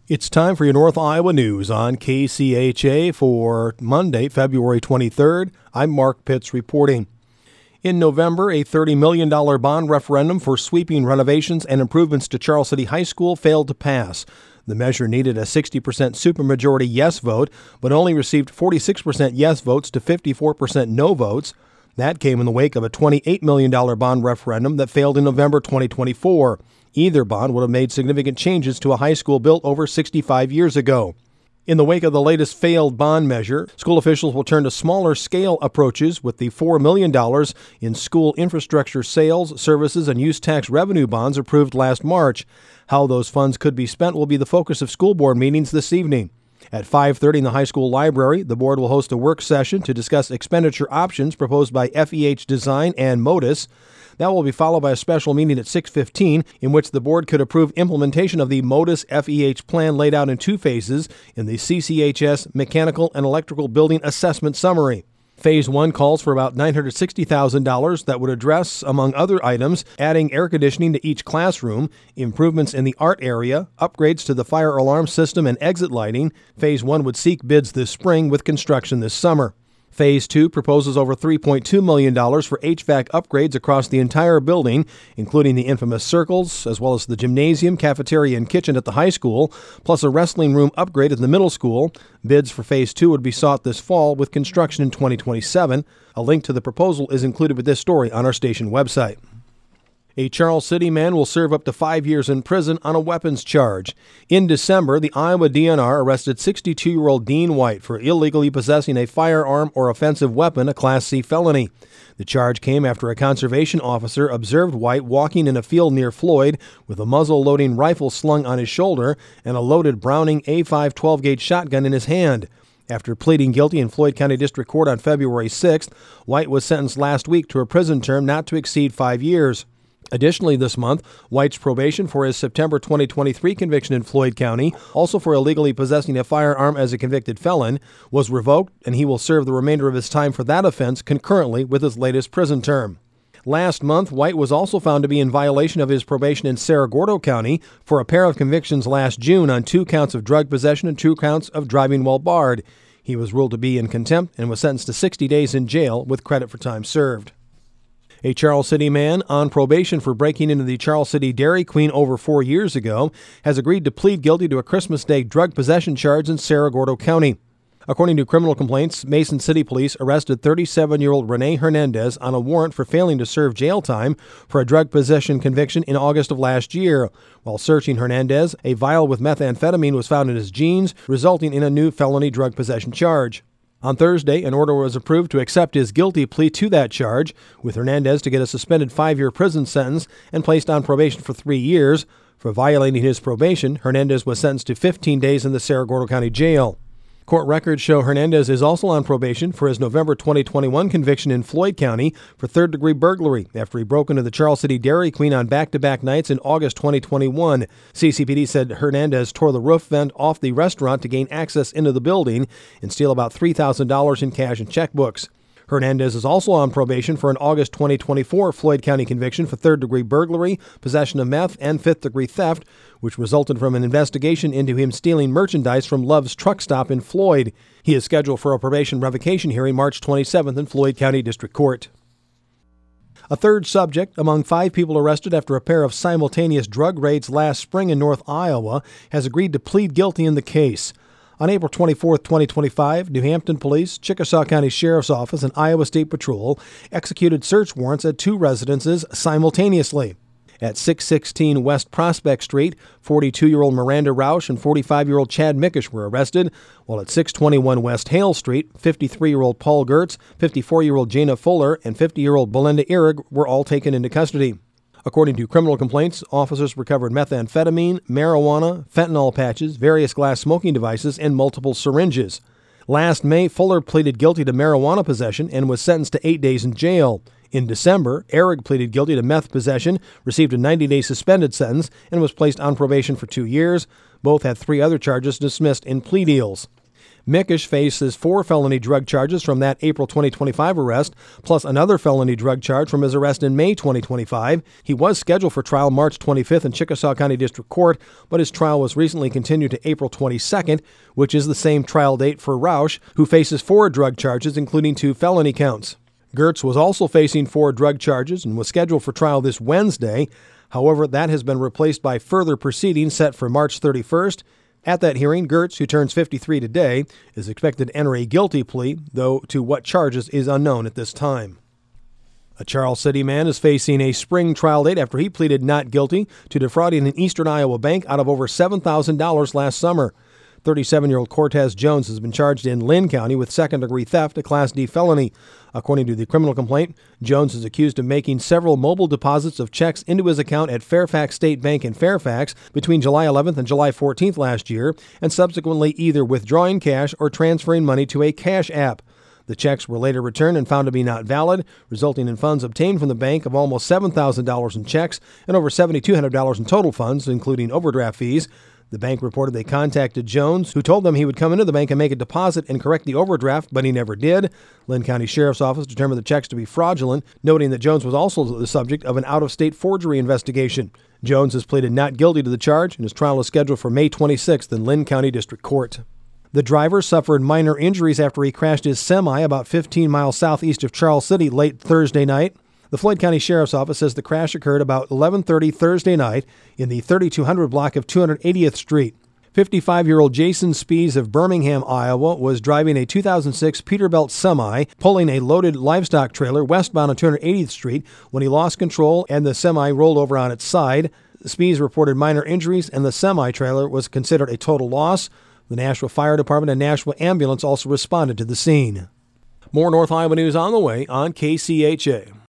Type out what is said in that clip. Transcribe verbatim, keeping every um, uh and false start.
It's time for your North Iowa News on K C H A for Monday, February twenty-third. I'm Mark Pitts reporting. In November, a thirty million dollars bond referendum for sweeping renovations and improvements to Charles City High School failed to pass. The measure needed a sixty percent supermajority yes vote, but only received forty-six percent yes votes to fifty-four percent no votes. That came in the wake of a twenty-eight million dollars bond referendum that failed in November twenty twenty-four. Either bond would have made significant changes to a high school built over sixty-five years ago. In the wake of the latest failed bond measure, school officials will turn to smaller scale approaches with the four million dollars in school infrastructure sales, services, and use tax revenue bonds approved last March. How those funds could be spent will be the focus of school board meetings this evening. At five thirty in the high school library, the board will host a work session to discuss expenditure options proposed by F E H Design and Modus. That will be followed by a special meeting at six fifteen in which the board could approve implementation of the Modus F E H plan laid out in two phases in the C C H S Mechanical and Electrical Building Assessment Summary. Phase one calls for about nine hundred sixty thousand dollars that would address, among other items, adding air conditioning to each classroom, improvements in the art area, upgrades to the fire alarm system and exit lighting. Phase one would seek bids this spring with construction this summer. Phase two proposes over three point two million dollars for H V A C upgrades across the entire building, including the infamous circles, as well as the gymnasium, cafeteria, and kitchen at the high school, plus a wrestling room upgrade at the middle school. Bids for Phase two would be sought this fall with construction in twenty twenty-seven. A link to the proposal is included with this story on our station website. A Charles City man will serve up to five years in prison on a weapons charge. In December, the Iowa D N R arrested sixty-two-year-old Dean White for illegally possessing a firearm or offensive weapon, a Class C felony. The charge came after a conservation officer observed White walking in a field near Floyd with a muzzle-loading rifle slung on his shoulder and a loaded Browning A five twelve-gauge shotgun in his hand. After pleading guilty in Floyd County District Court on February sixth, White was sentenced last week to a prison term not to exceed five years. Additionally, this month, White's probation for his September twenty twenty-three conviction in Floyd County, also for illegally possessing a firearm as a convicted felon, was revoked, and he will serve the remainder of his time for that offense concurrently with his latest prison term. Last month, White was also found to be in violation of his probation in Cerro Gordo County for a pair of convictions last June on two counts of drug possession and two counts of driving while barred. He was ruled to be in contempt and was sentenced to sixty days in jail with credit for time served. A Charles City man on probation for breaking into the Charles City Dairy Queen over four years ago has agreed to plead guilty to a Christmas Day drug possession charge in Cerro Gordo County. According to criminal complaints, Mason City Police arrested thirty-seven-year-old Rene Hernandez on a warrant for failing to serve jail time for a drug possession conviction in August of last year. While searching Hernandez, a vial with methamphetamine was found in his jeans, resulting in a new felony drug possession charge. On Thursday, an order was approved to accept his guilty plea to that charge, with Hernandez to get a suspended five-year prison sentence and placed on probation for three years. For violating his probation, Hernandez was sentenced to fifteen days in the Cerro Gordo County Jail. Court records show Hernandez is also on probation for his November twenty twenty-one conviction in Floyd County for third-degree burglary after he broke into the Charles City Dairy Queen on back-to-back nights in August twenty twenty-one. C C P D said Hernandez tore the roof vent off the restaurant to gain access into the building and steal about three thousand dollars in cash and checkbooks. Hernandez is also on probation for an August twenty twenty-four Floyd County conviction for third-degree burglary, possession of meth, and fifth-degree theft, which resulted from an investigation into him stealing merchandise from Love's Truck Stop in Floyd. He is scheduled for a probation revocation hearing March twenty-seventh in Floyd County District Court. A third subject among five people arrested after a pair of simultaneous drug raids last spring in North Iowa has agreed to plead guilty in the case. On April twenty-fourth, twenty twenty-five, New Hampton Police, Chickasaw County Sheriff's Office, and Iowa State Patrol executed search warrants at two residences simultaneously. At six sixteen West Prospect Street, forty-two-year-old Miranda Rausch and forty-five-year-old Chad Mickish were arrested, while at six twenty-one West Hale Street, fifty-three-year-old Paul Gertz, fifty-four-year-old Jana Fuller, and fifty-year-old Belinda Ihrig were all taken into custody. According to criminal complaints, officers recovered methamphetamine, marijuana, fentanyl patches, various glass smoking devices, and multiple syringes. Last May, Fuller pleaded guilty to marijuana possession and was sentenced to eight days in jail. In December, Ihrig pleaded guilty to meth possession, received a ninety-day suspended sentence, and was placed on probation for two years. Both had three other charges dismissed in plea deals. Mickish faces four felony drug charges from that April twenty twenty-five arrest, plus another felony drug charge from his arrest in May twenty twenty-five. He was scheduled for trial March twenty-fifth in Chickasaw County District Court, but his trial was recently continued to April twenty-second, which is the same trial date for Roush, who faces four drug charges, including two felony counts. Gertz was also facing four drug charges and was scheduled for trial this Wednesday. However, that has been replaced by further proceedings set for March thirty-first. At that hearing, Gertz, who turns fifty-three today, is expected to enter a guilty plea, though to what charges is unknown at this time. A Charles City man is facing a spring trial date after he pleaded not guilty to defrauding an Eastern Iowa bank out of over seven thousand dollars last summer. thirty-seven-year-old Cortez Jones has been charged in Lynn County with second-degree theft, a Class D felony. According to the criminal complaint, Jones is accused of making several mobile deposits of checks into his account at Fairfax State Bank in Fairfax between July eleventh and July fourteenth last year, and subsequently either withdrawing cash or transferring money to a cash app. The checks were later returned and found to be not valid, resulting in funds obtained from the bank of almost seven thousand dollars in checks and over seven thousand two hundred dollars in total funds, including overdraft fees. The bank reported they contacted Jones, who told them he would come into the bank and make a deposit and correct the overdraft, but he never did. Lynn County Sheriff's Office determined the checks to be fraudulent, noting that Jones was also the subject of an out-of-state forgery investigation. Jones has pleaded not guilty to the charge, and his trial is scheduled for May twenty-sixth in Lynn County District Court. The driver suffered minor injuries after he crashed his semi about fifteen miles southeast of Charles City late Thursday night. The Floyd County Sheriff's Office says the crash occurred about eleven thirty Thursday night in the thirty-two hundred block of two hundred eightieth Street. fifty-five-year-old Jason Spees of Birmingham, Iowa, was driving a two thousand six Peterbilt semi, pulling a loaded livestock trailer westbound on two hundred eightieth Street when he lost control and the semi rolled over on its side. Spees reported minor injuries, and the semi-trailer was considered a total loss. The Nashua Fire Department and Nashua Ambulance also responded to the scene. More North Iowa news on the way on K C H A.